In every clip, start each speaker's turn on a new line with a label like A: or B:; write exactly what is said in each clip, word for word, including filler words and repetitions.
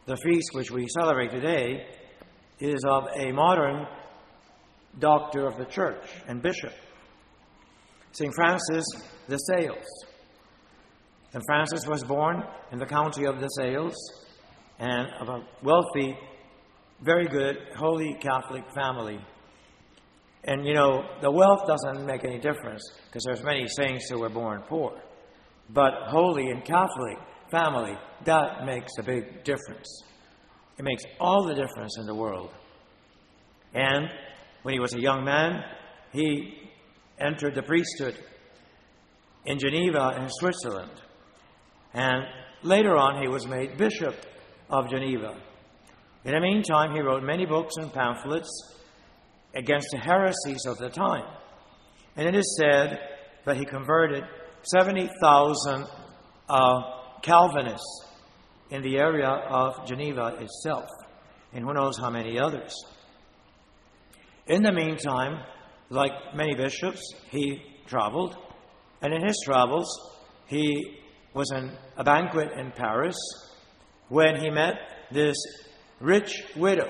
A: the feast which we celebrate today is of a modern doctor of the church and bishop, Saint Francis de Sales. And Francis was born in the county of the Sales and of a wealthy, very good, holy Catholic family. And, you know, the wealth doesn't make any difference because there's many saints who were born poor. But holy and Catholic family, that makes a big difference. It makes all the difference in the world. And when he was a young man, he entered the priesthood in Geneva in Switzerland. And later on, he was made Bishop of Geneva. In the meantime, he wrote many books and pamphlets against the heresies of the time. And it is said that he converted seventy thousand uh, Calvinists in the area of Geneva itself, and who knows how many others. In the meantime, like many bishops, he traveled, and in his travels, he was in a banquet in Paris when he met this rich widow.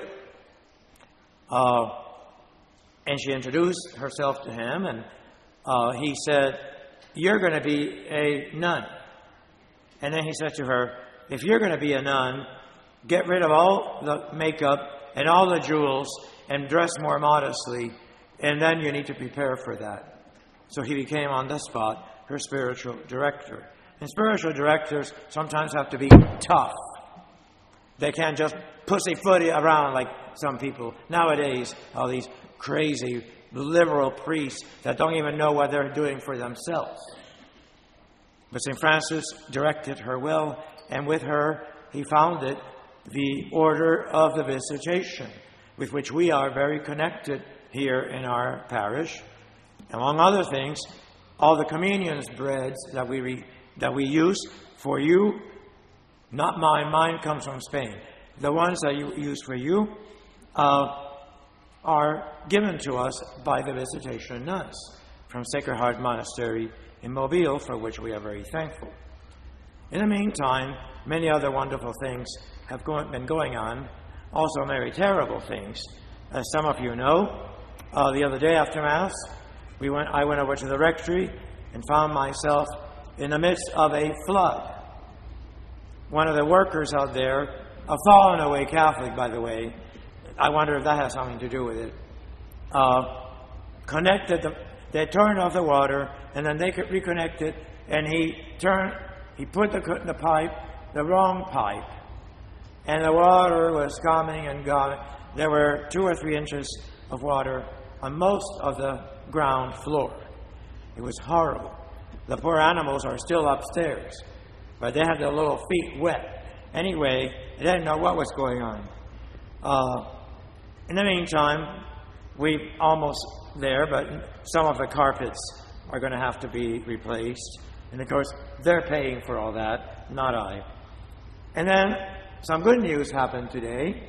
A: Uh, and she introduced herself to him, and uh, he said, "You're going to be a nun." And then he said to her, "If you're going to be a nun, get rid of all the makeup and all the jewels and dress more modestly, and then you need to prepare for that." So he became on the spot her spiritual director. And spiritual directors sometimes have to be tough. They can't just pussyfooty around like some people nowadays, all these crazy liberal priests that don't even know what they're doing for themselves. But Saint Francis directed her well, and with her he founded the Order of the Visitation, with which we are very connected here in our parish. Among other things, all the communions breads that we re, that we use for you, not mine, mine comes from Spain. The ones that you use for you uh, are given to us by the Visitation nuns from Sacred Heart Monastery in Mobile, for which we are very thankful. In the meantime, many other wonderful things have go- been going on, also very terrible things. As some of you know, uh, the other day after Mass, we went. I went over to the rectory and found myself in the midst of a flood. One of the workers out there, a fallen away Catholic, by the way, I wonder if that has something to do with it, uh, connected the, they turned off the water, and then they could reconnect it, and he turned, he put the, the pipe, the wrong pipe, and the water was coming and going. There were two or three inches of water on most of the ground floor. It was horrible. The poor animals are still upstairs, but they had their little feet wet. Anyway, they didn't know what was going on. Uh, in the meantime, we're almost there, but some of the carpets are going to have to be replaced. And of course, they're paying for all that, not I. And then some good news happened today.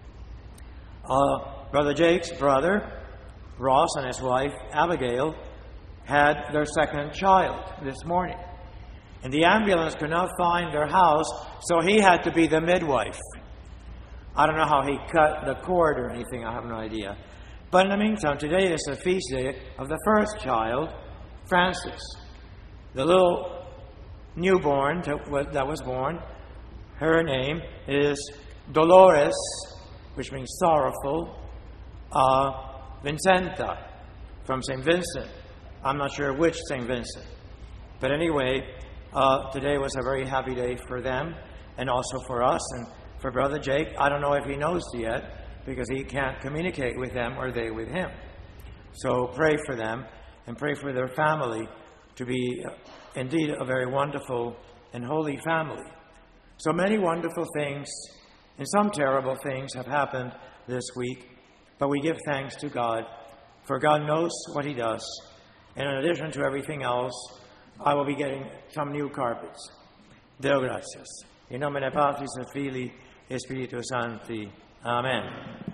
A: Uh, Brother Jake's brother, Ross, and his wife, Abigail, had their second child this morning. And the ambulance could not find their house, so he had to be the midwife. I don't know how he cut the cord or anything, I have no idea. But in the meantime, today is the feast day of the first child, Francis. The little newborn that was born, her name is Dolores, which means sorrowful, uh, Vincenta, from Saint Vincent. I'm not sure which Saint Vincent. But anyway, uh, today was a very happy day for them, and also for us, and for Brother Jake. I don't know if he knows yet, because he can't communicate with them or they with him. So pray for them, and pray for their family to be uh, indeed a very wonderful and holy family. So many wonderful things, and some terrible things have happened this week, but we give thanks to God, for God knows what He does. And in addition to everything else, I will be getting some new carpets. Deo gratias. In nomine Patris et Filii et Spiritus Sancti. Amen.